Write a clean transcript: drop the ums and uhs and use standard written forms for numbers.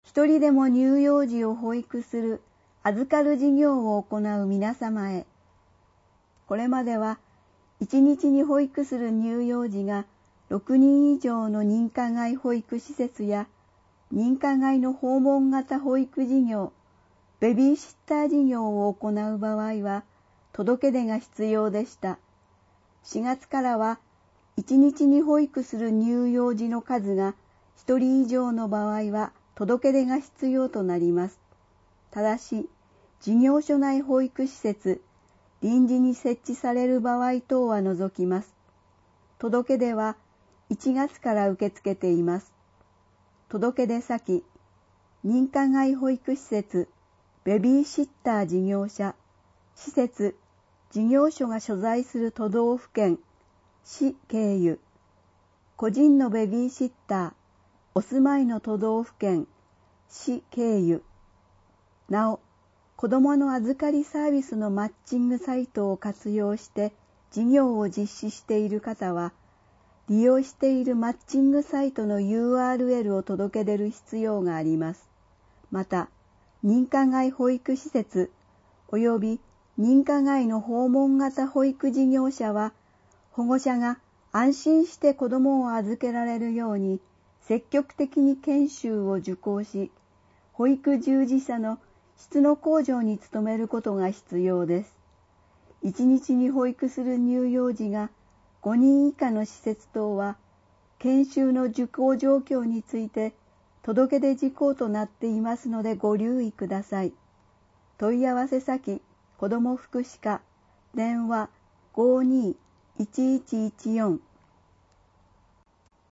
一人でも乳幼児を保育する預かる事業を行う皆様へ。これまでは1日に保育する乳幼児が6人以上の認可外保育施設や認可外の訪問型保育事業、ベビーシッター事業を行う場合は届け出が必要でした。4月からは1日に保育する乳幼児の数が1人以上の場合は届け出が必要となります。ただし、事業所内保育施設、臨時に設置される場合等は除きます。届け出は1月から受け付けています。届け出先、認可外保育施設、ベビーシッター事業者、施設、事業所が所在する都道府県、市経由、個人のベビーシッター、お住まいの都道府県、市経由。なお、子どもの預かりサービスのマッチングサイトを活用して事業を実施している方は、利用しているマッチングサイトの URL を届け出る必要があります。また、認可外保育施設及び認可外の訪問型保育事業者は、保護者が安心して子どもを預けられるように積極的に研修を受講し、保育従事者の質の向上に努めることが必要です。1日に保育する乳幼児が5人以下の施設等は、研修の受講状況について届け出事項となっていますのでご留意ください。問い合わせ先、子ども福祉課、電話 52-1114